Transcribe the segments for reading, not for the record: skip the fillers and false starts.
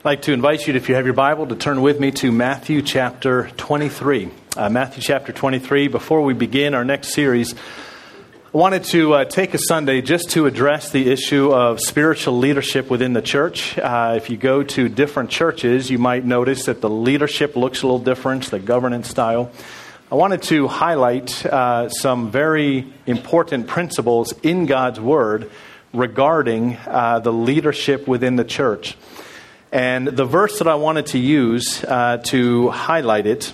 I'd like to invite you, if you have your Bible, to turn with me to Matthew chapter 23. Matthew chapter 23. Before we begin our next series, I wanted to take a Sunday just to address the issue of spiritual leadership within the church. If you go to different churches, you might notice that the leadership looks a little different, the governance style. I wanted to highlight some very important principles in God's Word regarding the leadership within the church. And the verse that I wanted to use to highlight it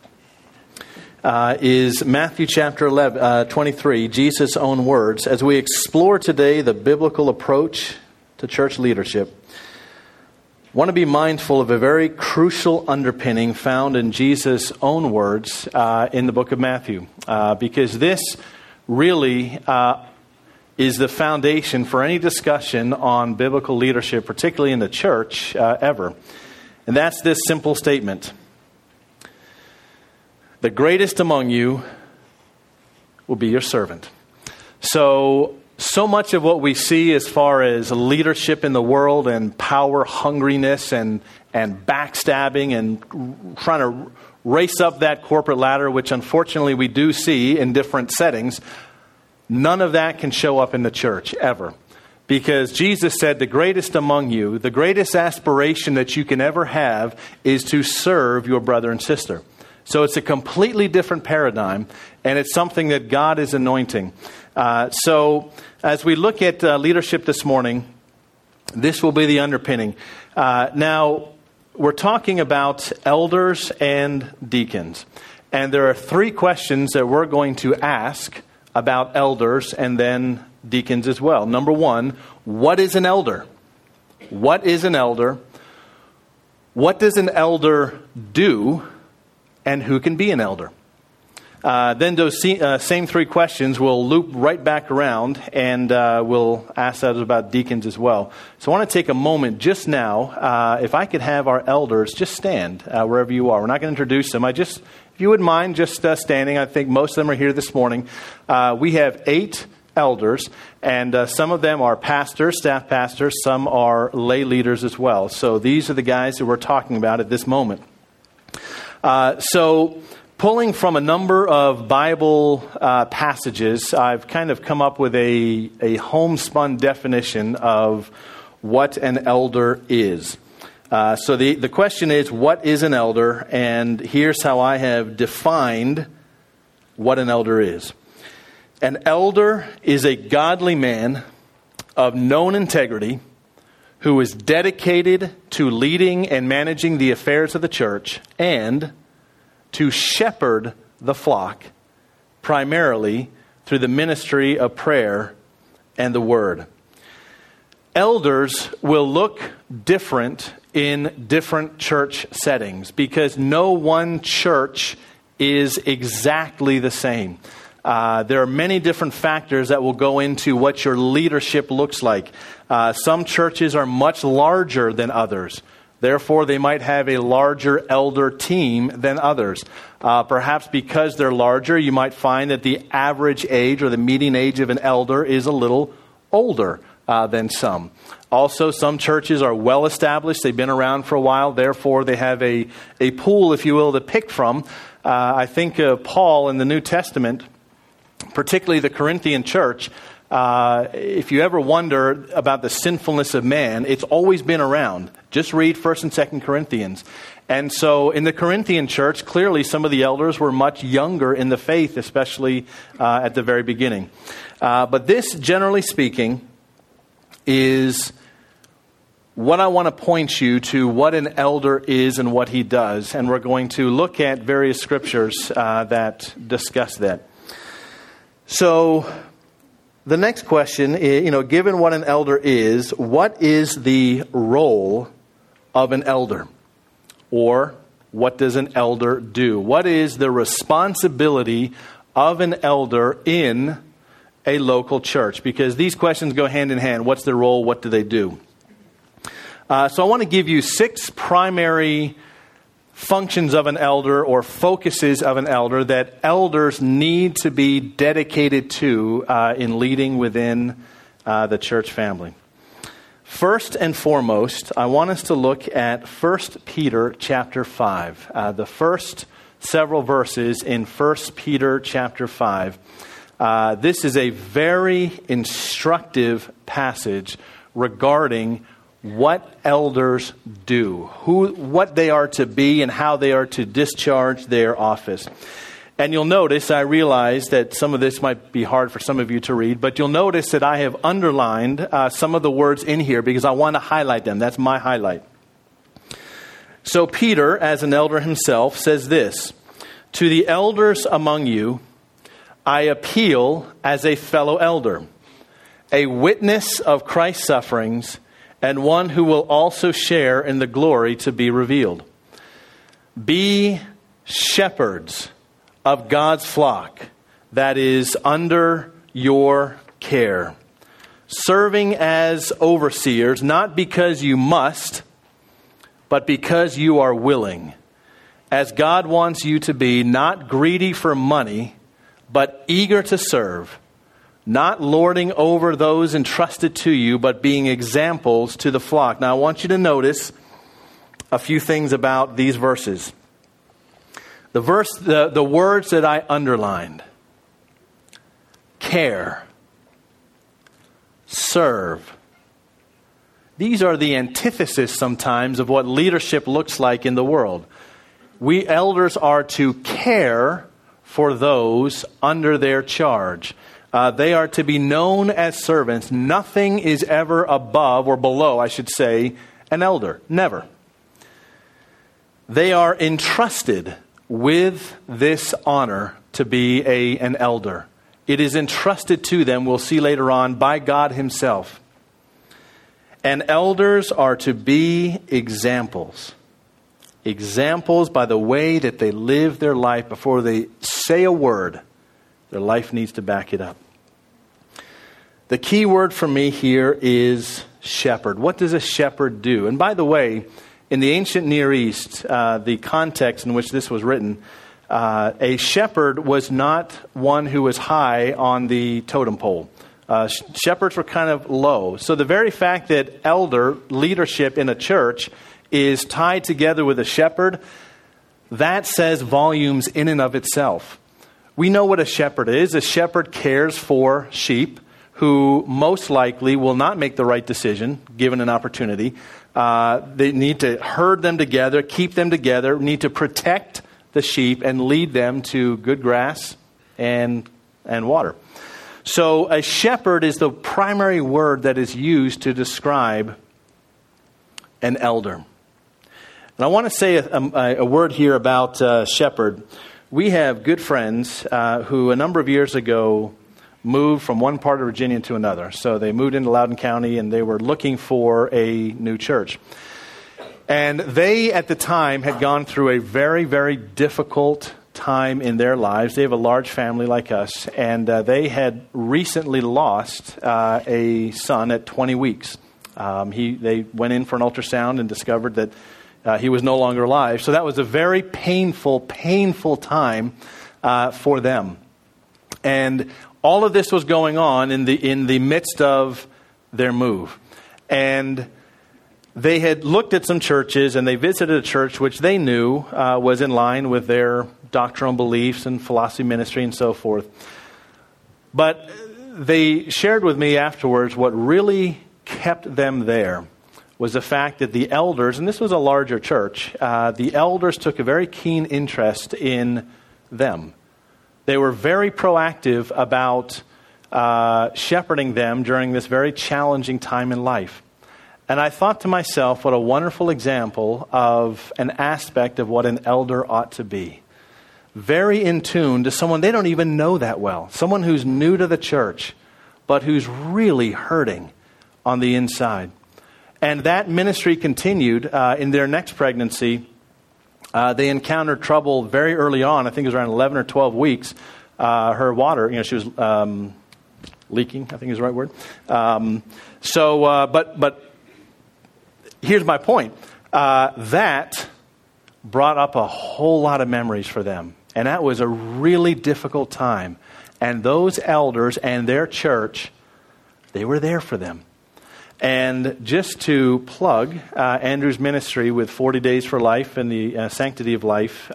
is Matthew chapter 23, Jesus' own words. As we explore today the biblical approach to church leadership, I want to be mindful of a very crucial underpinning found in Jesus' own words in the book of Matthew, because this really is the foundation for any discussion on biblical leadership, particularly in the church, ever. And that's this simple statement: the greatest among you will be your servant. So much of what we see as far as leadership in the world and power hungriness and backstabbing and trying to race up that corporate ladder, which unfortunately we do see in different settings, none of that can show up in the church ever. Because Jesus said the greatest among you, the greatest aspiration that you can ever have is to serve your brother and sister. So it's a completely different paradigm, and it's something that God is anointing. So as we look at leadership this morning, this will be the underpinning. Now, we're talking about elders and deacons. And there are three questions that we're going to ask about elders and then deacons as well. Number one, what is an elder? What is an elder? What does an elder do? And who can be an elder? Then those same three questions will loop right back around, and we'll ask that about deacons as well. So I want to take a moment just now, if I could have our elders just stand wherever you are. We're not going to introduce them. If you wouldn't mind just standing, I think most of them are here this morning. We have 8 elders, and some of them are pastors, staff pastors. Some are lay leaders as well. So these are the guys that we're talking about at this moment. So pulling from a number of Bible passages, I've kind of come up with a homespun definition of what an elder is. So the question is, what is an elder? And here's how I have defined what an elder is. An elder is a godly man of known integrity who is dedicated to leading and managing the affairs of the church and to shepherd the flock, primarily through the ministry of prayer and the word. Elders will look different in different church settings because no one church is exactly the same. There are many different factors that will go into what your leadership looks like. Some churches are much larger than others. Therefore, they might have a larger elder team than others. Perhaps because they're larger, you might find that the average age or the median age of an elder is a little older than some. Also, some churches are well established. They've been around for a while. Therefore, they have a pool, if you will, to pick from. I think of Paul in the New Testament, particularly the Corinthian church. If you ever wonder about the sinfulness of man, it's always been around. Just read 1st and 2nd Corinthians. And so in the Corinthian church, clearly some of the elders were much younger in the faith, especially at the very beginning. But this, generally speaking, is what I want to point you to what an elder is and what he does. And we're going to look at various scriptures that discuss that. So the next question is, given what an elder is, what is the role of an elder? Or what does an elder do? What is the responsibility of an elder in a local church? Because these questions go hand in hand. What's their role? What do they do? So I want to give you 6 primary functions of an elder or focuses of an elder that elders need to be dedicated to in leading within the church family. First and foremost, I want us to look at 1 Peter chapter 5. The first several verses in 1 Peter chapter 5. This is a very instructive passage regarding what elders do, what they are to be, and how they are to discharge their office. And you'll notice, I realize that some of this might be hard for some of you to read, but you'll notice that I have underlined some of the words in here because I want to highlight them. That's my highlight. So Peter, as an elder himself, says this: "To the elders among you, I appeal as a fellow elder, a witness of Christ's sufferings, and one who will also share in the glory to be revealed. Be shepherds of God's flock that is under your care, serving as overseers, not because you must, but because you are willing, as God wants you to be, not greedy for money, but eager to serve, not lording over those entrusted to you, but being examples to the flock." Now, I want you to notice a few things about these verses. The words that I underlined: care, serve. These are the antithesis sometimes of what leadership looks like in the world. We elders are to care for those under their charge. They are to be known as servants. Nothing is ever above, or below, I should say, an elder. Never. They are entrusted with this honor to be an elder. It is entrusted to them, we'll see later on, by God himself. And elders are to be examples. Examples by the way that they live their life. Before they say a word, their life needs to back it up. The key word for me here is shepherd. What does a shepherd do? And by the way, in the ancient Near East, the context in which this was written, a shepherd was not one who was high on the totem pole. Shepherds were kind of low. So the very fact that elder leadership in a church is tied together with a shepherd, that says volumes in and of itself. We know what a shepherd is. A shepherd cares for sheep who most likely will not make the right decision given an opportunity. They need to herd them together, keep them together, need to protect the sheep and lead them to good grass and water. So a shepherd is the primary word that is used to describe an elder. And I want to say a word here about shepherd. We have good friends who a number of years ago moved from one part of Virginia to another. So they moved into Loudoun County and they were looking for a new church. And they, at the time, had gone through a very, very difficult time in their lives. They have a large family like us, and they had recently lost a son at 20 weeks. They went in for an ultrasound and discovered that he was no longer alive. So that was a very painful time for them. And all of this was going on in the midst of their move. And they had looked at some churches, and they visited a church which they knew was in line with their doctrinal beliefs and philosophy ministry and so forth. But they shared with me afterwards what really kept them there was the fact that the elders, and this was a larger church, the elders took a very keen interest in them. They were very proactive about shepherding them during this very challenging time in life. And I thought to myself, what a wonderful example of an aspect of what an elder ought to be. Very in tune to someone they don't even know that well. Someone who's new to the church, but who's really hurting on the inside. And that ministry continued in their next pregnancy. They encountered trouble very early on. I think it was around 11 or 12 weeks. Her water, she was leaking, I think is the right word. But here's my point. That brought up a whole lot of memories for them. And that was a really difficult time. And those elders and their church, they were there for them. And just to plug Andrew's ministry with 40 Days for Life and the Sanctity of Life,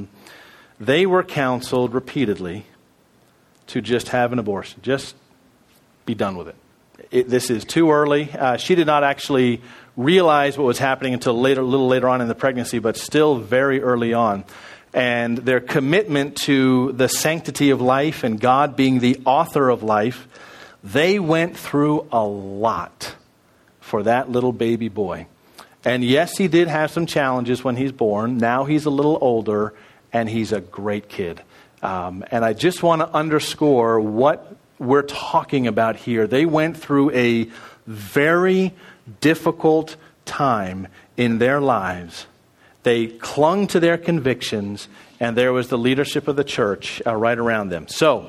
they were counseled repeatedly to just have an abortion. Just be done with it. This is too early. She did not actually realize what was happening until a little later on in the pregnancy, but still very early on. And their commitment to the sanctity of life and God being the author of life, they went through a lot for that little baby boy. And yes, he did have some challenges when he's born. Now he's a little older, and he's a great kid. And I just want to underscore what we're talking about here. They went through a very difficult time in their lives. They clung to their convictions, and there was the leadership of the church right around them. So,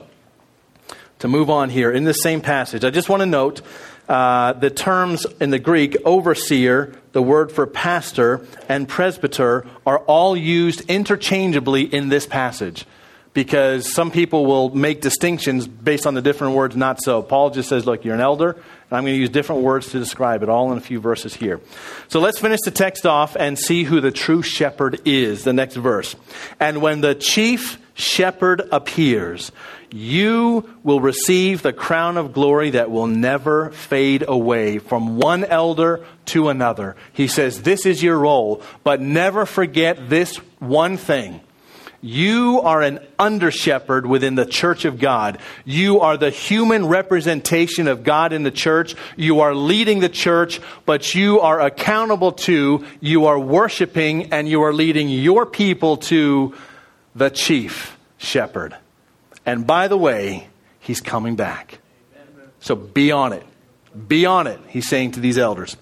to move on here, in the same passage, I just want to note the terms in the Greek, overseer, the word for pastor, and presbyter are all used interchangeably in this passage, because some people will make distinctions based on the different words. Not so. Paul just says, look, you're an elder, and I'm going to use different words to describe it, all in a few verses here. So let's finish the text off and see who the true shepherd is, the next verse. And when the chief shepherd appears, you will receive the crown of glory that will never fade away from one elder to another. He says, this is your role, but never forget this one thing. You are an under-shepherd within the church of God. You are the human representation of God in the church. You are leading the church, but you are accountable to, you are worshiping, and you are leading your people to the chief shepherd. And by the way, he's coming back. So be on it. Be on it, he's saying to these elders.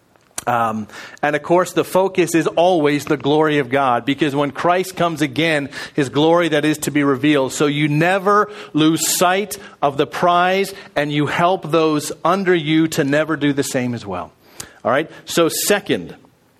And of course, the focus is always the glory of God, because when Christ comes again, his glory that is to be revealed. So you never lose sight of the prize, and you help those under you to never do the same as well. All right. So second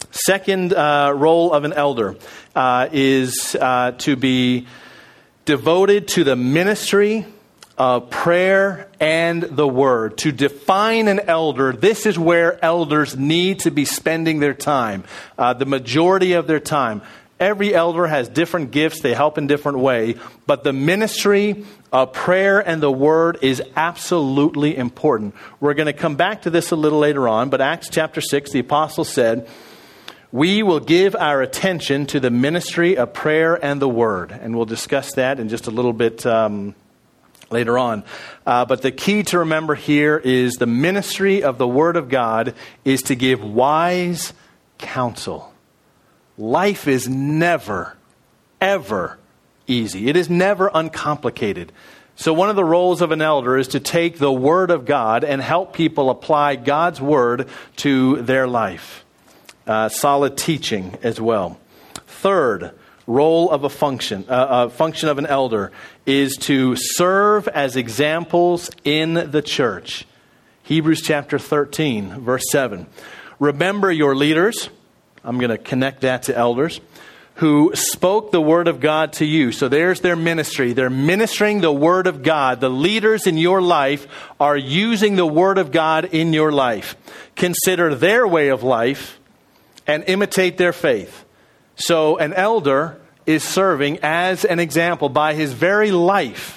role of an elder is to be devoted to the ministry of prayer and the word. To define an elder, this is where elders need to be spending their time, the majority of their time. Every elder has different gifts. They help in different way. But the ministry of prayer and the word is absolutely important. We're going to come back to this a little later on. But Acts chapter 6, the apostle said, we will give our attention to the ministry of prayer and the word. And we'll discuss that in just a little bit later on. But the key to remember here is the ministry of the Word of God is to give wise counsel. Life is never, ever easy. It is never uncomplicated. So one of the roles of an elder is to take the Word of God and help people apply God's Word to their life. Solid teaching as well. Third role of a function of an elder is to serve as examples in the church. Hebrews chapter 13, verse 7. Remember your leaders, I'm going to connect that to elders, who spoke the word of God to you. So there's their ministry. They're ministering the word of God. The leaders in your life are using the word of God in your life. Consider their way of life and imitate their faith. So an elder is serving as an example by his very life.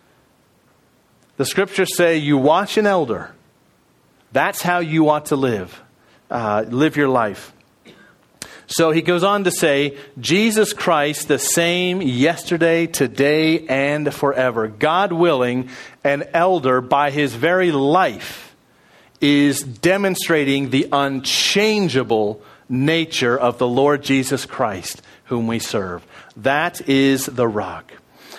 The scriptures say you watch an elder. That's how you ought to live your life. So he goes on to say, Jesus Christ, the same yesterday, today, and forever. God willing, an elder by his very life is demonstrating the unchangeable nature of the Lord Jesus Christ, whom we serve. That is the rock.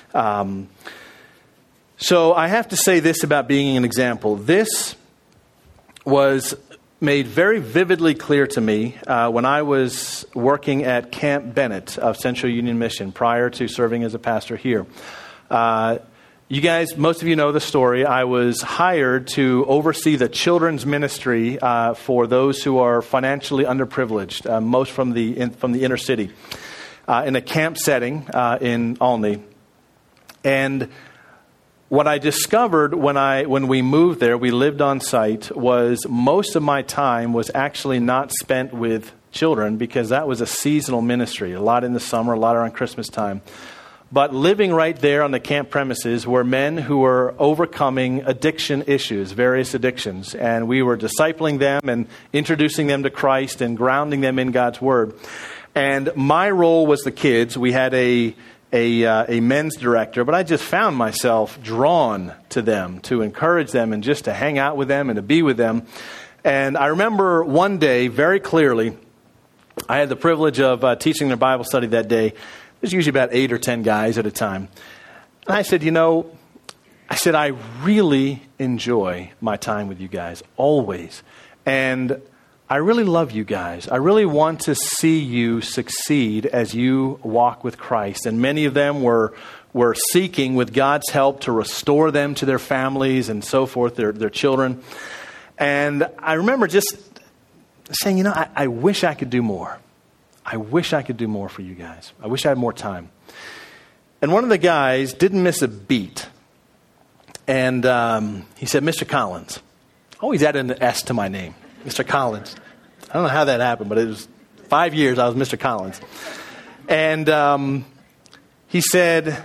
So I have to say this about being an example. This was made very vividly clear to me when I was working at Camp Bennett of Central Union Mission prior to serving as a pastor here. You guys, most of you know the story. I was hired to oversee the children's ministry for those who are financially underprivileged, most from the inner city, in a camp setting in Olney. And what I discovered when we moved there, we lived on site, was most of my time was actually not spent with children because that was a seasonal ministry. A lot in the summer, a lot around Christmas time. But living right there on the camp premises were men who were overcoming addiction issues, various addictions. And we were discipling them and introducing them to Christ and grounding them in God's Word. And my role was the kids. We had a men's director, but I just found myself drawn to them, to encourage them and just to hang out with them and to be with them. And I remember one day very clearly, I had the privilege of teaching their Bible study that day. There's usually about 8 or 10 guys at a time. And I said, I really enjoy my time with you guys, always. And I really love you guys. I really want to see you succeed as you walk with Christ. And many of them were seeking, with God's help, to restore them to their families and so forth, their children. And I remember just saying, I wish I could do more. I wish I could do more for you guys. I wish I had more time. And one of the guys didn't miss a beat. And he said, Mr. Collins. Always added an S to my name, Mr. Collins. I don't know how that happened, but it was 5 years I was Mr. Collins. And he said,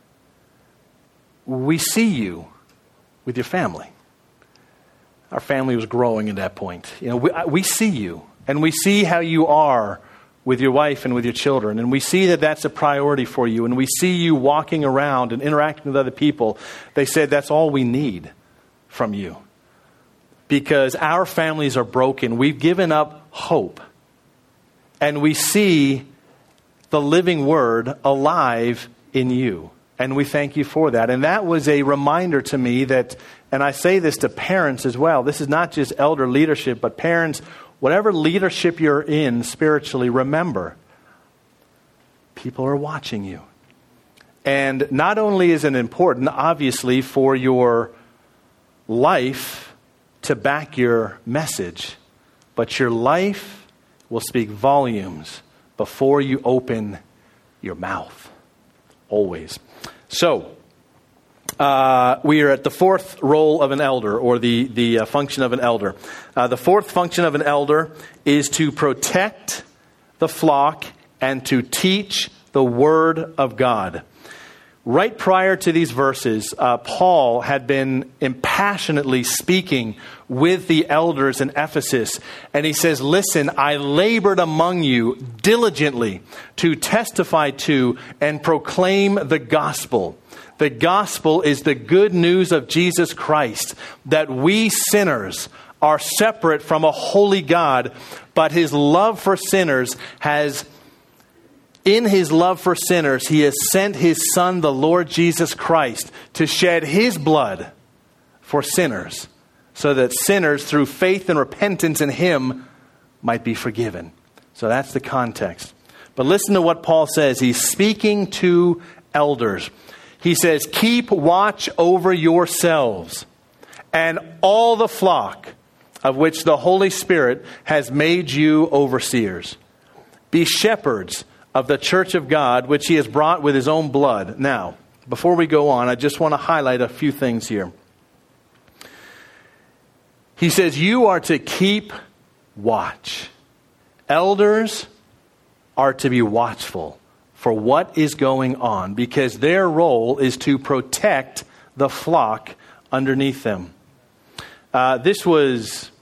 we see you with your family. Our family was growing at that point. We see you, and we see how you are with your wife and with your children, and we see that that's a priority for you, and we see you walking around and interacting with other people. They said, that's all we need from you. Because our families are broken. We've given up hope. And we see the living Word alive in you. And we thank you for that. And that was a reminder to me that, and I say this to parents as well, this is not just elder leadership, but parents, whatever leadership you're in spiritually, remember, people are watching you. And not only is it important, obviously, for your life to back your message, but your life will speak volumes before you open your mouth. Always. So, we are at the fourth role of an elder, or the function of an elder. The fourth function of an elder is to protect the flock and to teach the Word of God. Right prior to these verses, Paul had been impassionately speaking with the elders in Ephesus. And he says, listen, I labored among you diligently to testify to and proclaim the gospel. The gospel is the good news of Jesus Christ, that we sinners are separate from a holy God, but his love for sinners has... In his love for sinners, he has sent his Son, the Lord Jesus Christ, to shed his blood for sinners, so that sinners, through faith and repentance in him, might be forgiven. So that's the context. But listen to what Paul says. He's speaking to elders. He says, keep watch over yourselves and all the flock of which the Holy Spirit has made you overseers. Be shepherds of the church of God, which he has brought with his own blood. Now, before we go on, I just want to highlight a few things here. He says, you are to keep watch. Elders are to be watchful for what is going on, because their role is to protect the flock underneath them. This was...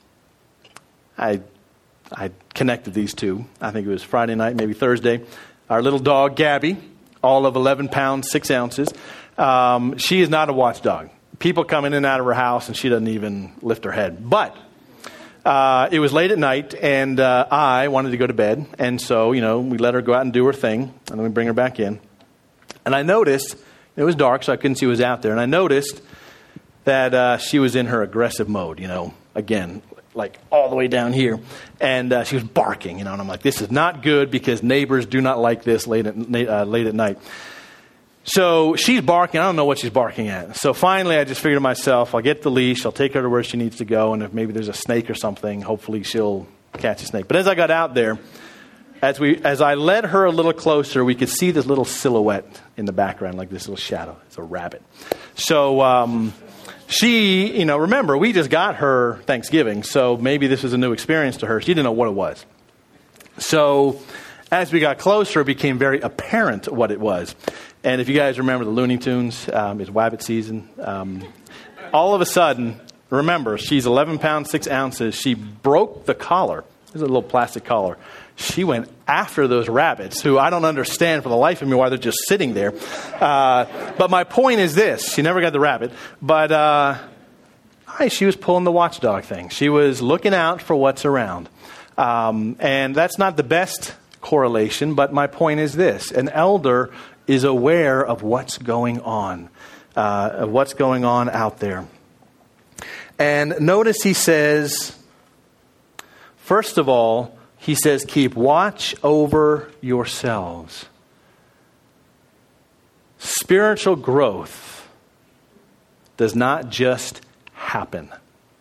I connected these two. I think it was Friday night, maybe Thursday. Our little dog, Gabby, all of 11 pounds, 6 ounces. She is not a watchdog. People come in and out of her house, and she doesn't even lift her head. But it was late at night, and I wanted to go to bed. And so, we let her go out and do her thing, and then we bring her back in. And I noticed, it was dark, so I couldn't see who was out there. And I noticed that she was in her aggressive mode, again, like all the way down here. And she was barking, and I'm like, this is not good because neighbors do not like this late at night. So she's barking. I don't know what she's barking at. So finally, I just figured to myself, I'll get the leash. I'll take her to where she needs to go. And if maybe there's a snake or something, hopefully she'll catch a snake. But as I got out there, as I led her a little closer, we could see this little silhouette in the background, like this little shadow. It's a rabbit. So she, remember, we just got her Thanksgiving, so maybe this was a new experience to her. She didn't know what it was. So as we got closer, it became very apparent what it was. And if you guys remember the Looney Tunes, it's Wabbit season. All of a sudden, remember, she's 11 pounds, 6 ounces. She broke the collar. There's a little plastic collar. She went after those rabbits, who I don't understand for the life of me why they're just sitting there. But my point is this. She never got the rabbit. But she was pulling the watchdog thing. She was looking out for what's around. And that's not the best correlation, but my point is this. An elder is aware of what's going on out there. And notice he says, first of all, he says, keep watch over yourselves. Spiritual growth does not just happen.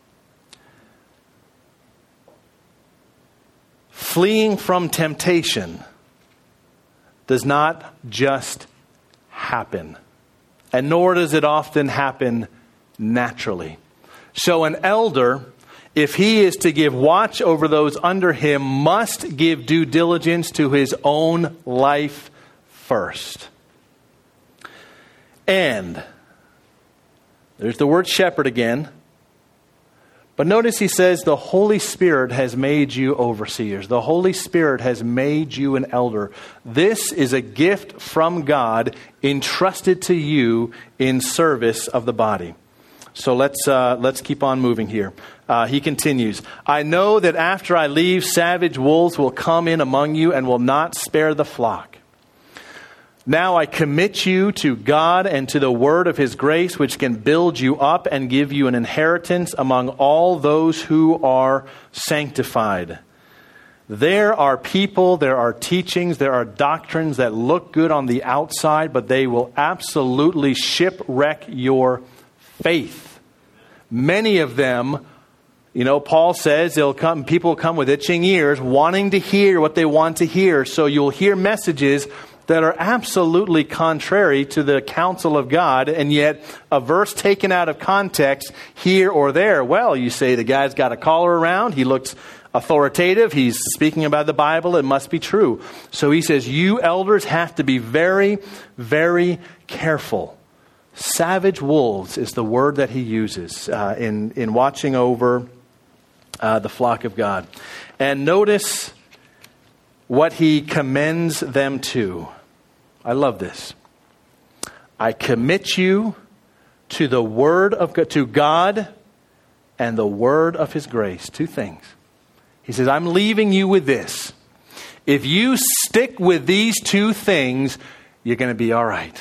Fleeing from temptation does not just happen. And nor does it often happen naturally. So an elder, if he is to give watch over those under him, must give due diligence to his own life first. And there's the word shepherd again. But notice he says the Holy Spirit has made you overseers. The Holy Spirit has made you an elder. This is a gift from God entrusted to you in service of the body. So let's keep on moving here. He continues, I know that after I leave, savage wolves will come in among you and will not spare the flock. Now I commit you to God and to the word of his grace, which can build you up and give you an inheritance among all those who are sanctified. There are people, there are teachings, there are doctrines that look good on the outside, but they will absolutely shipwreck your faith. Many of them, Paul says people come with itching ears, wanting to hear what they want to hear. So you'll hear messages that are absolutely contrary to the counsel of God, and yet a verse taken out of context here or there. Well, you say the guy's got a collar around, he looks authoritative, he's speaking about the Bible, it must be true. So he says, you elders have to be very, very careful. Savage wolves is the word that he uses in watching over the flock of God. And notice what he commends them to. I love this. I commit you to the word of God, to God and the word of his grace. Two things. He says, I'm leaving you with this. If you stick with these two things, you're going to be all right.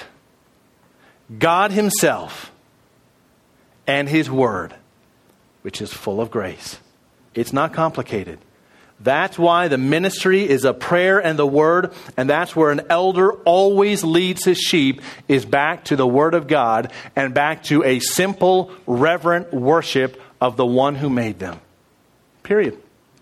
God himself and his word, which is full of grace. It's not complicated. That's why the ministry is a prayer and the word, and that's where an elder always leads his sheep, is back to the word of God and back to a simple, reverent worship of the one who made them. Period.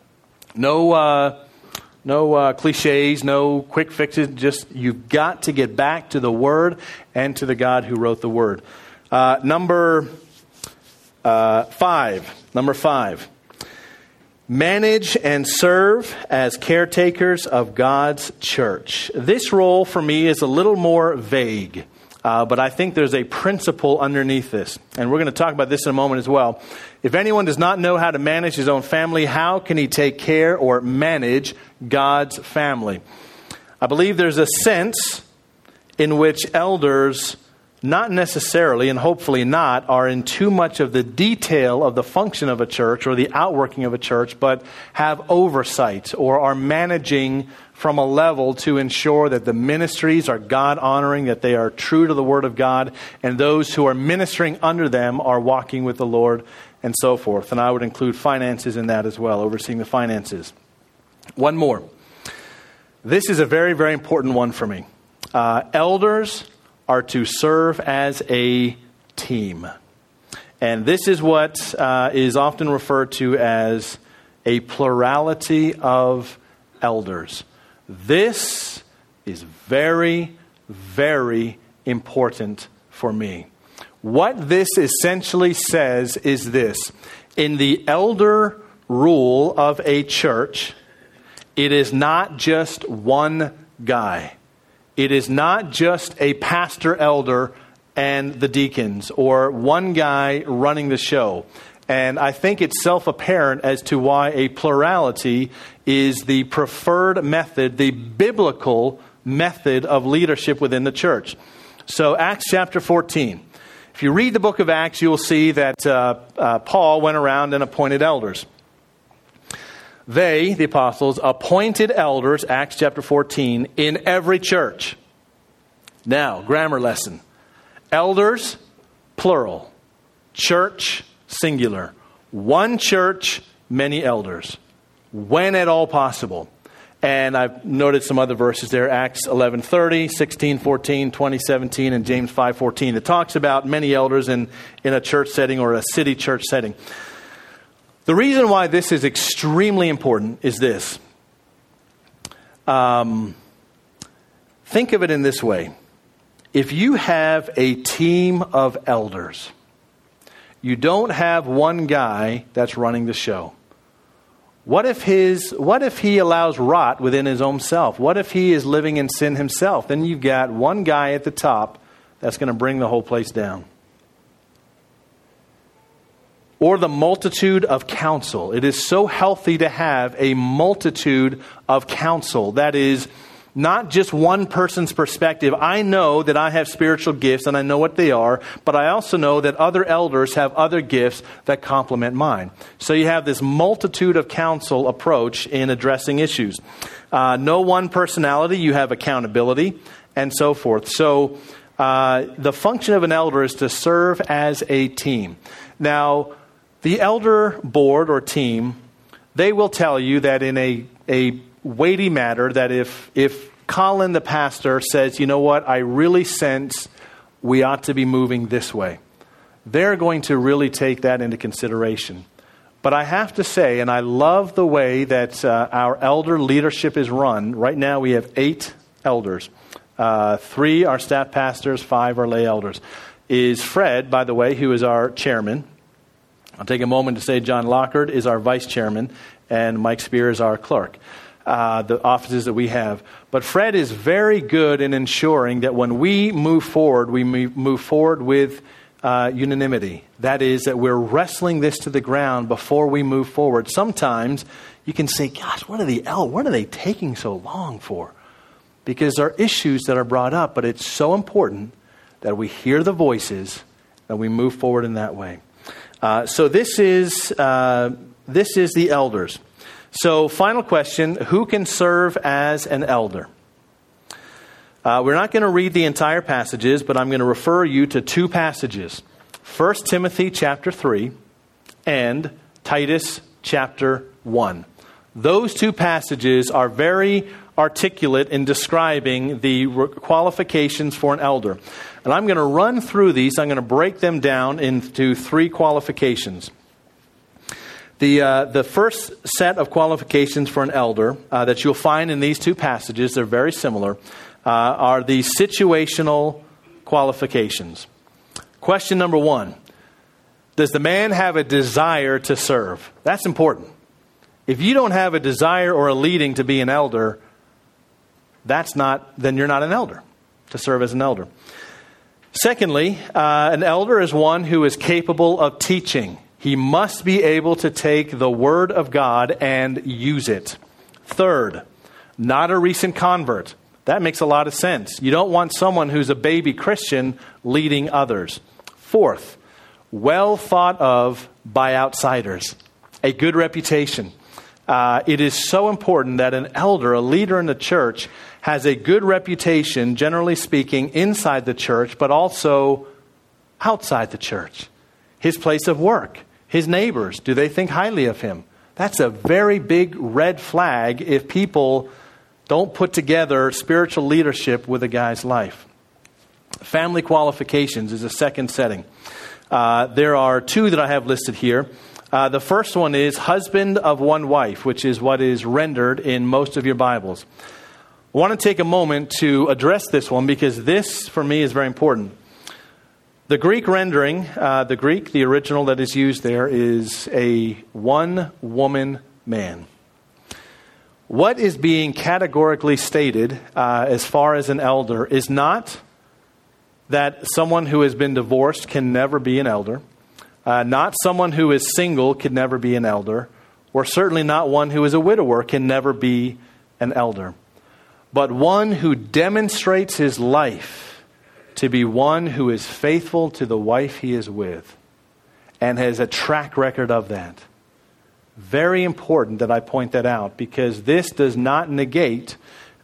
No cliches, no quick fixes. Just you've got to get back to the Word and to the God who wrote the Word. Number five. Manage and serve as caretakers of God's church. This role for me is a little more vague, but I think there's a principle underneath this. And we're going to talk about this in a moment as well. If anyone does not know how to manage his own family, how can he take care or manage God's family? I believe there's a sense in which elders, not necessarily and hopefully not, are in too much of the detail of the function of a church or the outworking of a church, but have oversight or are managing from a level to ensure that the ministries are God-honoring, that they are true to the Word of God, and those who are ministering under them are walking with the Lord, and so forth. And I would include finances in that as well, overseeing the finances. One more. This is a very, very important one for me. Elders are to serve as a team. And this is what is often referred to as a plurality of elders. This is very, very important for me. What this essentially says is this: in the elder rule of a church, it is not just one guy. It is not just a pastor elder and the deacons, or one guy running the show. And I think it's self-apparent as to why a plurality is the preferred method, the biblical method of leadership within the church. So Acts chapter 14. If you read the book of Acts, you will see that Paul went around and appointed elders. They, the apostles, appointed elders, Acts chapter 14, in every church. Now, grammar lesson. Elders, plural. Church, singular. One church, many elders. When at all possible. And I've noted some other verses there. Acts 11:30, 16:14, 20:17, and James 5:14. It talks about many elders in a church setting or a city church setting. The reason why this is extremely important is this. Think of it in this way. If you have a team of elders, you don't have one guy that's running the show. What if he allows rot within his own self? What if he is living in sin himself? Then you've got one guy at the top that's going to bring the whole place down. Or the multitude of counsel. It is so healthy to have a multitude of counsel. That is not just one person's perspective. I know that I have spiritual gifts and I know what they are, but I also know that other elders have other gifts that complement mine. So you have this multitude of counsel approach in addressing issues. No one personality, you have accountability, and so forth. So the function of an elder is to serve as a team. Now, the elder board or team, they will tell you that in a weighty matter, that if Colin the pastor says, you know what, I really sense we ought to be moving this way, they're going to really take that into consideration. But I have to say, and I love the way that our elder leadership is run. Right now we have 8 elders. 3 are staff pastors, 5 are lay elders. Is Fred, by the way, who is our chairman. I'll take a moment to say John Lockard is our vice chairman and Mike Spear is our clerk. The offices that we have. But Fred is very good in ensuring that when we move forward with unanimity. That is, that we're wrestling this to the ground before we move forward. Sometimes you can say, gosh, what are they taking so long for? Because there are issues that are brought up, but it's so important that we hear the voices and we move forward in that way. So this is the elders. So final question, who can serve as an elder? We're not going to read the entire passages, but I'm going to refer you to 2 passages. 1 Timothy chapter 3 and Titus chapter 1. Those 2 passages are very articulate in describing the qualifications for an elder. And I'm going to run through these. I'm going to break them down into 3 qualifications. The first set of qualifications for an elder that you'll find in these 2 passages, they're very similar, are the situational qualifications. Question number 1, does the man have a desire to serve? That's important. If you don't have a desire or a leading to be an elder, then you're not an elder, to serve as an elder. Secondly, an elder is one who is capable of teaching. He must be able to take the Word of God and use it. Third, not a recent convert. That makes a lot of sense. You don't want someone who's a baby Christian leading others. Fourth, well thought of by outsiders. A good reputation. It is so important that an elder, a leader in the church, has a good reputation, generally speaking, inside the church, but also outside the church. His place of work, his neighbors, do they think highly of him? That's a very big red flag if people don't put together spiritual leadership with a guy's life. Family qualifications is a second setting. There are 2 that I have listed here. The first one is husband of one wife, which is what is rendered in most of your Bibles. I want to take a moment to address this one because this, for me, is very important. The Greek rendering, the original that is used there is a one-woman man. What is being categorically stated as far as an elder is not that someone who has been divorced can never be an elder, not someone who is single can never be an elder, or certainly not one who is a widower can never be an elder, but one who demonstrates his life to be one who is faithful to the wife he is with and has a track record of that. Very important that I point that out, because this does not negate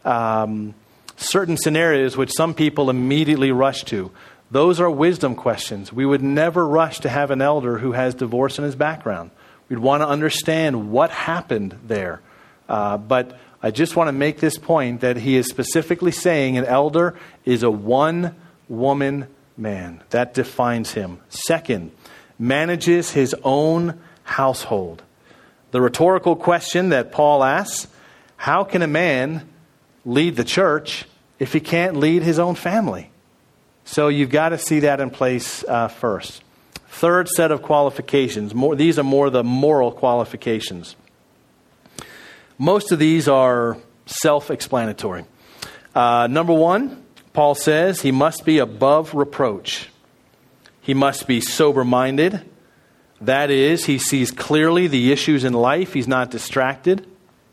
certain scenarios which some people immediately rush to. Those are wisdom questions. We would never rush to have an elder who has divorce in his background. We'd want to understand what happened there. But I just want to make this point that he is specifically saying an elder is a one-woman man. That defines him. Second, manages his own household. The rhetorical question that Paul asks, how can a man lead the church if he can't lead his own family? So you've got to see that in place first. Third set of qualifications. These are more the moral qualifications. Most of these are self-explanatory. Number one, Paul says he must be above reproach. He must be sober-minded. That is, he sees clearly the issues in life. He's not distracted.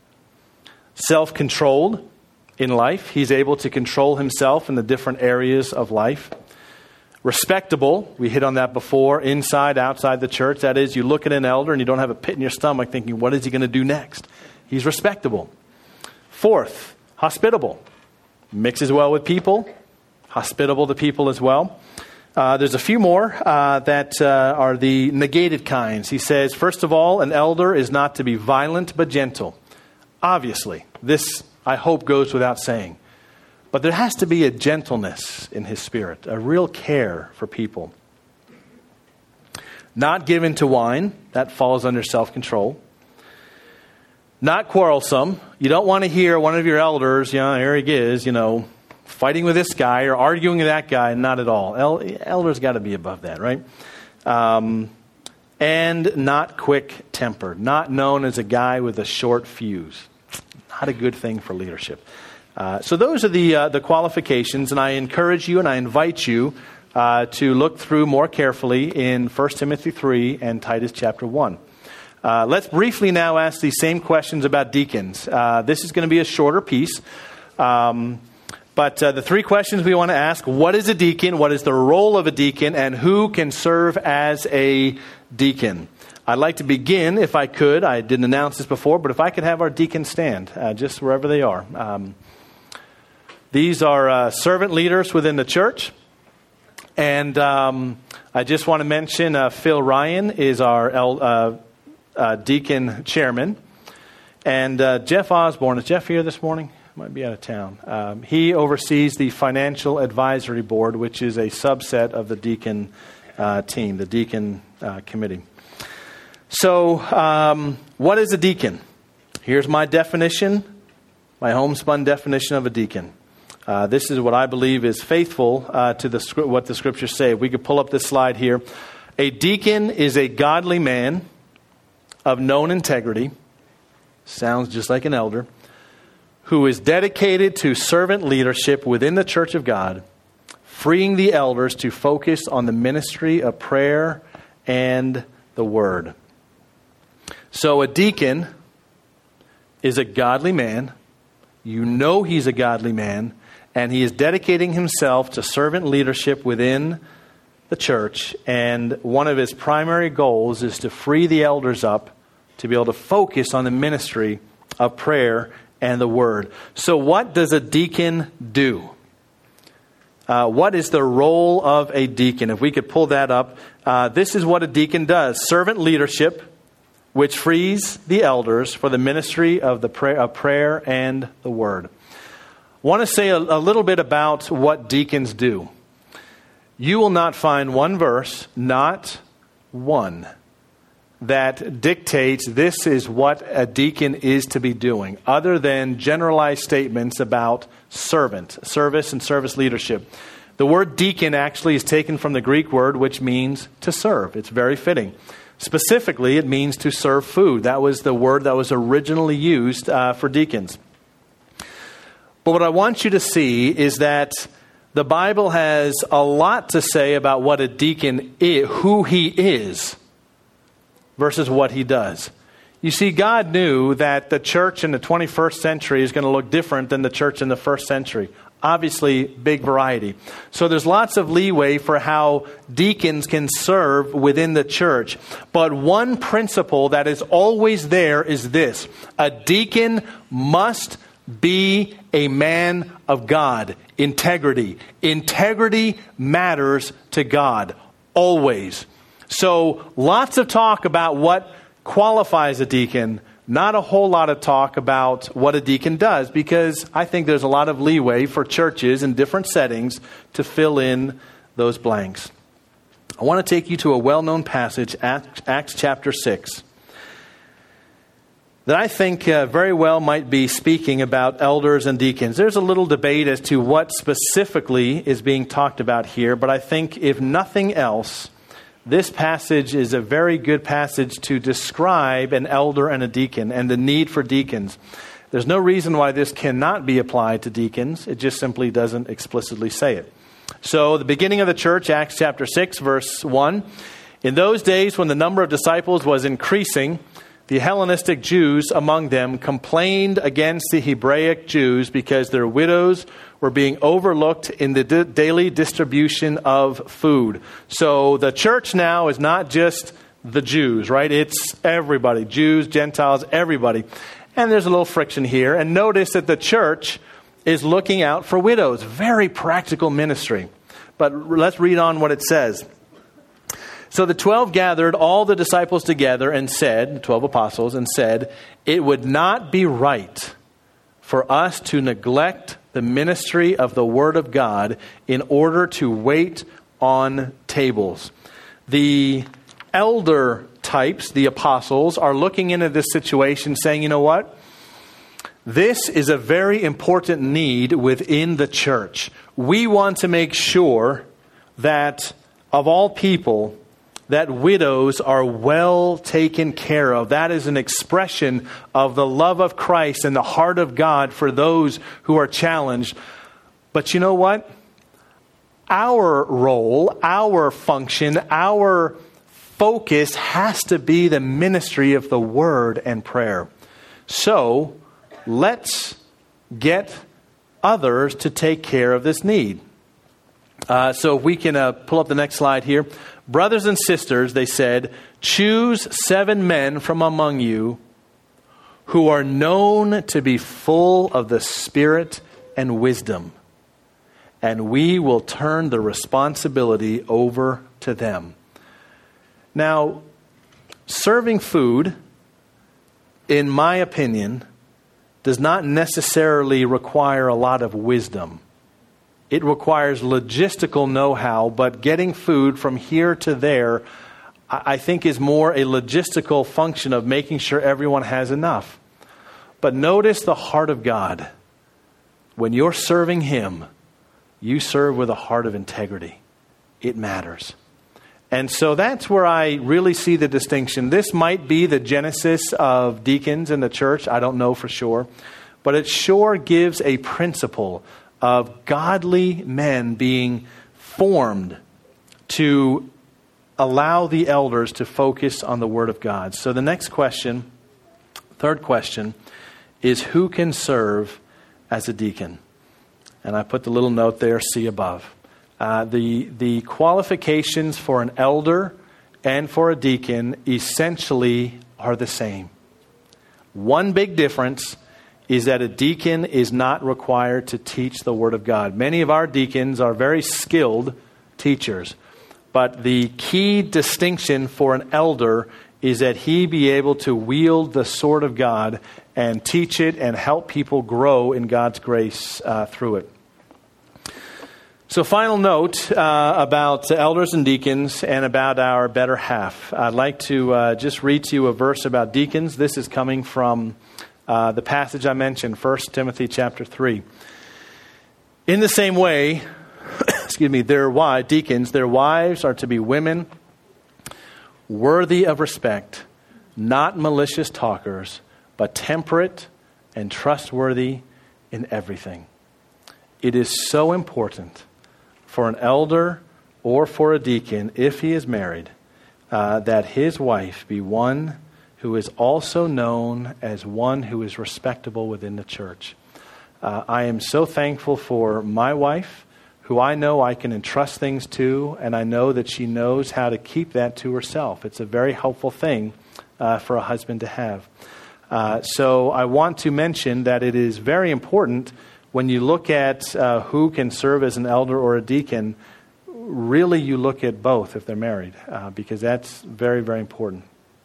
Self-controlled in life. He's able to control himself in the different areas of life. Respectable. We hit on that before. Inside, outside the church. That is, you look at an elder and you don't have a pit in your stomach thinking, what is he going to do next? He's respectable. Fourth, hospitable. Mixes well with people. Hospitable to people as well. There's a few more that are the negated kinds. He says, first of all, an elder is not to be violent but gentle. Obviously, this, I hope, goes without saying. But there has to be a gentleness in his spirit, a real care for people. Not given to wine. That falls under self-control. Not quarrelsome. You don't want to hear one of your elders, here he is, fighting with this guy or arguing with that guy. Not at all. Elders got to be above that, right? And not quick-tempered. Not known as a guy with a short fuse. Not a good thing for leadership. So those are the qualifications, and I encourage you and I invite you to look through more carefully in 1 Timothy 3 and Titus chapter 1. Let's briefly now ask these same questions about deacons. This is going to be a shorter piece. But the three questions we want to ask: what is a deacon? What is the role of a deacon? And who can serve as a deacon? I'd like to begin, if I could. I didn't announce this before, but if I could have our deacons stand, just wherever they are. These are servant leaders within the church. And I just want to mention Phil Ryan is our deacon chairman. And Jeff Osborne, is Jeff here this morning? Might be out of town. He oversees the Financial Advisory Board, which is a subset of the deacon team, the deacon committee. So, what is a deacon? Here's my definition, my homespun definition of a deacon. This is what I believe is faithful to what the scriptures say. We could pull up this slide here. A deacon is a godly man of known integrity, sounds just like an elder, who is dedicated to servant leadership within the church of God, freeing the elders to focus on the ministry of prayer and the word. So a deacon is a godly man. You know he's a godly man, and he is dedicating himself to servant leadership within the church. And one of his primary goals is to free the elders up to be able to focus on the ministry of prayer and the word. So what does a deacon do? What is the role of a deacon? If we could pull that up. This is what a deacon does. Servant leadership, which frees the elders for the ministry of the prayer and the word. I want to say a little bit about what deacons do. You will not find one verse, not one, that dictates this is what a deacon is to be doing, other than generalized statements about service and service leadership. The word deacon actually is taken from the Greek word which means to serve. It's very fitting. Specifically, it means to serve food. That was the word that was originally used for deacons. But what I want you to see is that the Bible has a lot to say about what a deacon is, who he is, versus what he does. You see, God knew that the church in the 21st century is going to look different than the church in the first century. Obviously, big variety. So there's lots of leeway for how deacons can serve within the church. But one principle that is always there is this: a deacon must be a man of God. Integrity. Integrity matters to God. Always. So lots of talk about what qualifies a deacon. Not a whole lot of talk about what a deacon does, because I think there's a lot of leeway for churches in different settings to fill in those blanks. I want to take you to a well-known passage, Acts chapter 6, that I think very well might be speaking about elders and deacons. There's a little debate as to what specifically is being talked about here, but I think if nothing else, this passage is a very good passage to describe an elder and a deacon and the need for deacons. There's no reason why this cannot be applied to deacons. It just simply doesn't explicitly say it. So the beginning of the church, Acts chapter 6, verse 1. In those days when the number of disciples was increasing, the Hellenistic Jews among them complained against the Hebraic Jews because their widows were being overlooked in the daily distribution of food. So the church now is not just the Jews, right? It's everybody, Jews, Gentiles, everybody. And there's a little friction here. And notice that the church is looking out for widows. Very practical ministry. But let's read on what it says. So the 12 gathered all the disciples together and said, the 12 apostles, and said, "It would not be right for us to neglect the ministry of the Word of God in order to wait on tables." The elder types, the apostles, are looking into this situation saying, you know what? This is a very important need within the church. We want to make sure that, of all people, that widows are well taken care of. That is an expression of the love of Christ and the heart of God for those who are challenged. But you know what? Our role, our function, our focus has to be the ministry of the Word and prayer. So let's get others to take care of this need. So if we can pull up the next slide here. "Brothers and sisters," they said, "choose 7 men from among you who are known to be full of the Spirit and wisdom, and we will turn the responsibility over to them." Now, serving food, in my opinion, does not necessarily require a lot of wisdom. It requires logistical know-how, but getting food from here to there, I think, is more a logistical function of making sure everyone has enough. But notice the heart of God. When you're serving Him, you serve with a heart of integrity. It matters. And so that's where I really see the distinction. This might be the genesis of deacons in the church. I don't know for sure. But it sure gives a principle of godly men being formed to allow the elders to focus on the Word of God. So the next question, third question, is who can serve as a deacon? And I put the little note there, see above. The qualifications for an elder and for a deacon essentially are the same. One big difference is that a deacon is not required to teach the Word of God. Many of our deacons are very skilled teachers, but the key distinction for an elder is that he be able to wield the sword of God and teach it and help people grow in God's grace through it. So final note about elders and deacons and about our better half. I'd like to just read to you a verse about deacons. This is coming from the passage I mentioned, 1 Timothy chapter 3. "In the same way, deacons, their wives are to be women worthy of respect, not malicious talkers, but temperate and trustworthy in everything. It is so important for an elder or for a deacon, if he is married, that his wife be one who is also known as one who is respectable within the church. I am so thankful for my wife, who I know I can entrust things to, and I know that she knows how to keep that to herself. It's a very helpful thing for a husband to have. So I want to mention that it is very important when you look at who can serve as an elder or a deacon, really you look at both if they're married, because that's very, very important.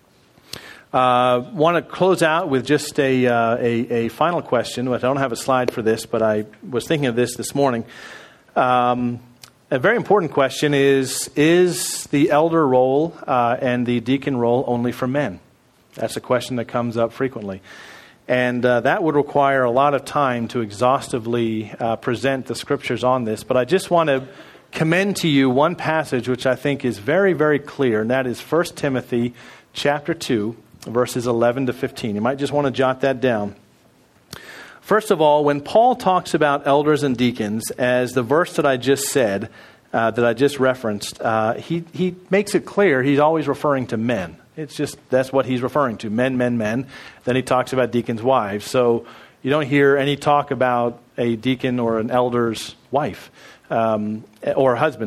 Want to close out with just a final question. I don't have a slide for this, but I was thinking of this morning. A very important question is the elder role and the deacon role only for men? That's a question that comes up frequently. And that would require a lot of time to exhaustively present the scriptures on this. But I just want to commend to you one passage which I think is very, very clear, and that is 1 Timothy chapter 2, verses 11 to 15. You might just want to jot that down. First of all, when Paul talks about elders and deacons, as the verse that I just said, that I just referenced, he makes it clear he's always referring to men. It's just, that's what he's referring to, men, men, men. Then he talks about deacons' wives. So you don't hear any talk about a deacon or an elder's wife, or husband,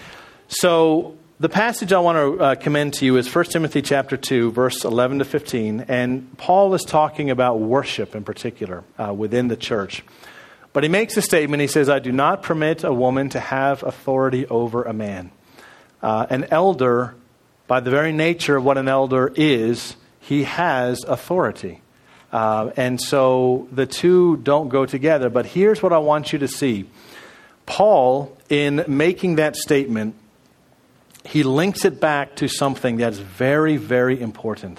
So the passage I want to commend to you is 1 Timothy chapter 2, verse 11 to 15. And Paul is talking about worship in particular within the church. But he makes a statement. He says, I do not permit a woman to have authority over a man. An elder, by the very nature of what an elder is, he has authority. And so the two don't go together. But here's what I want you to see. Paul, in making that statement, he links it back to something that's very, very important.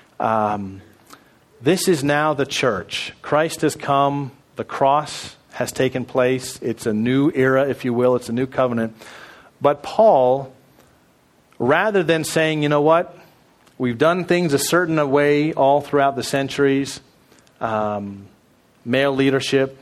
This is now the church. Christ has come. The cross has taken place. It's a new era, if you will. It's a new covenant. But Paul, rather than saying, you know what, we've done things a certain way all throughout the centuries, male leadership,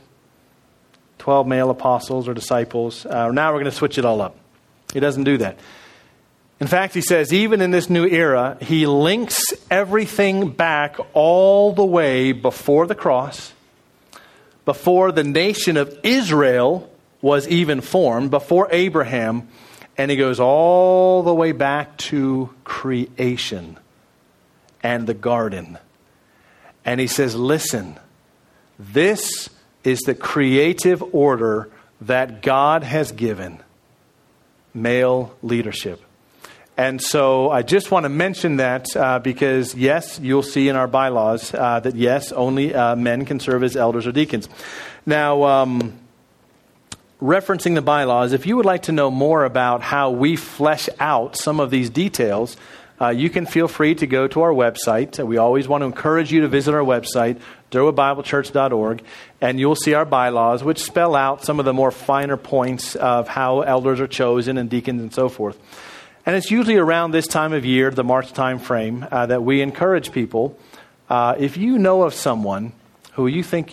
12 male apostles or disciples, now we're going to switch it all up. He doesn't do that. In fact, he says, even in this new era, he links everything back all the way before the cross, before the nation of Israel was even formed, before Abraham, and he goes all the way back to creation and the garden. And he says, listen, this is the creative order that God has given male leadership. And so I just want to mention that because, yes, you'll see in our bylaws that, yes, only men can serve as elders or deacons. Now, referencing the bylaws, if you would like to know more about how we flesh out some of these details, you can feel free to go to our website. We always want to encourage you to visit our website, durwoodbiblechurch.org, and you'll see our bylaws, which spell out some of the more finer points of how elders are chosen and deacons and so forth. And it's usually around this time of year, the March time frame, that we encourage people. If you know of someone who you think,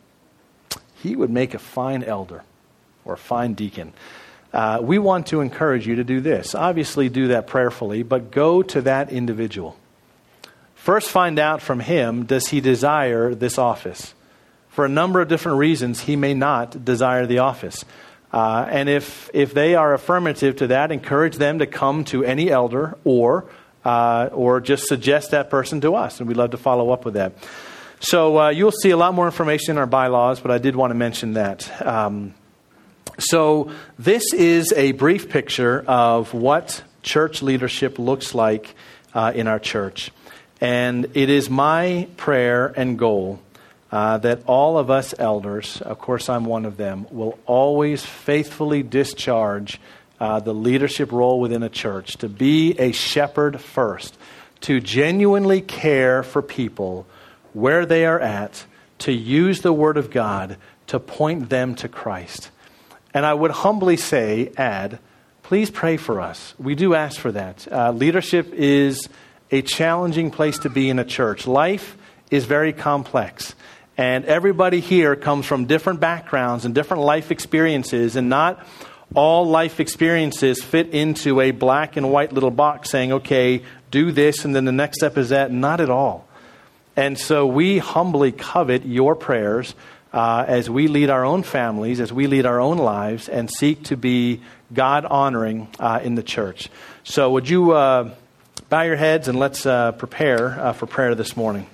he would make a fine elder or a fine deacon, we want to encourage you to do this. Obviously, do that prayerfully, but go to that individual. First, find out from him, does he desire this office? For a number of different reasons, he may not desire the office. And if they are affirmative to that, encourage them to come to any elder or just suggest that person to us. And we'd love to follow up with that. So you'll see a lot more information in our bylaws, but I did want to mention that. So this is a brief picture of what church leadership looks like in our church. And it is my prayer and goal that all of us elders, of course I'm one of them, will always faithfully discharge the leadership role within a church, to be a shepherd first, to genuinely care for people where they are at, to use the Word of God to point them to Christ. And I would humbly add, please pray for us. We do ask for that. Leadership is a challenging place to be in a church. Life is very complex. And everybody here comes from different backgrounds and different life experiences. And not all life experiences fit into a black and white little box saying, okay, do this and then the next step is that. Not at all. And so we humbly covet your prayers as we lead our own families, as we lead our own lives, and seek to be God-honoring in the church. So would you bow your heads and let's prepare for prayer this morning.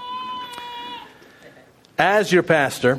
As your pastor,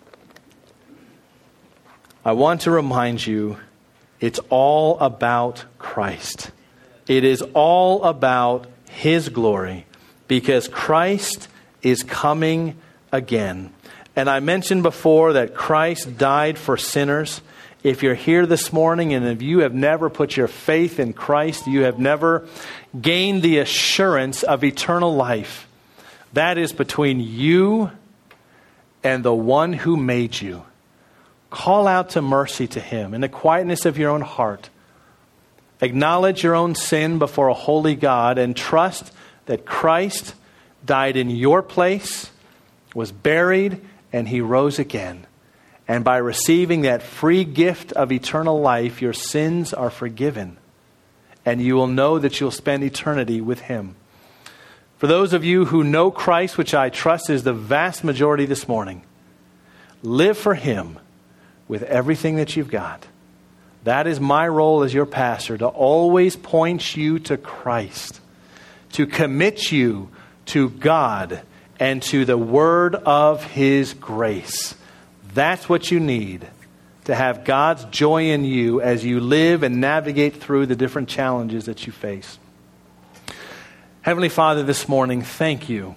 I want to remind you it's all about Christ. It is all about His glory, because Christ is coming again. And I mentioned before that Christ died for sinners. If you're here this morning and if you have never put your faith in Christ, you have never gained the assurance of eternal life, that is between you and the one who made you. Call out to mercy to Him in the quietness of your own heart. Acknowledge your own sin before a holy God and trust that Christ died in your place, was buried, and He rose again. And by receiving that free gift of eternal life, your sins are forgiven. And you will know that you'll spend eternity with Him. For those of you who know Christ, which I trust is the vast majority this morning, live for Him with everything that you've got. That is my role as your pastor, to always point you to Christ, to commit you to God and to the word of His grace. That's what you need to have God's joy in you as you live and navigate through the different challenges that you face. Heavenly Father, this morning, thank you.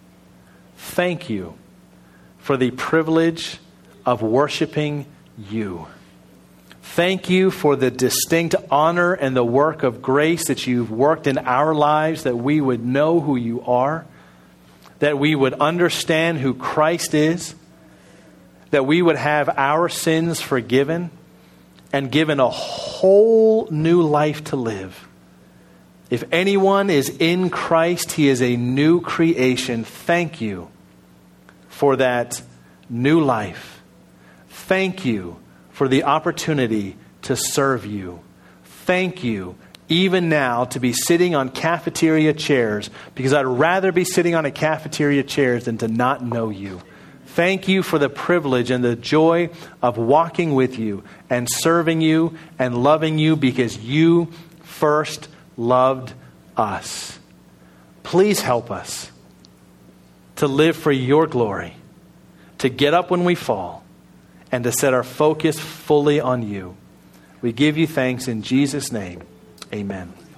Thank you for the privilege of worshiping you. Thank you for the distinct honor and the work of grace that you've worked in our lives, that we would know who you are, that we would understand who Christ is, that we would have our sins forgiven and given a whole new life to live. If anyone is in Christ, he is a new creation. Thank you for that new life. Thank you for the opportunity to serve you. Thank you, even now, to be sitting on cafeteria chairs, because I'd rather be sitting on a cafeteria chairs than to not know you. Thank you for the privilege and the joy of walking with you and serving you and loving you, because you first loved us. Please help us to live for your glory, to get up when we fall, and to set our focus fully on you. We give you thanks in Jesus' name. Amen.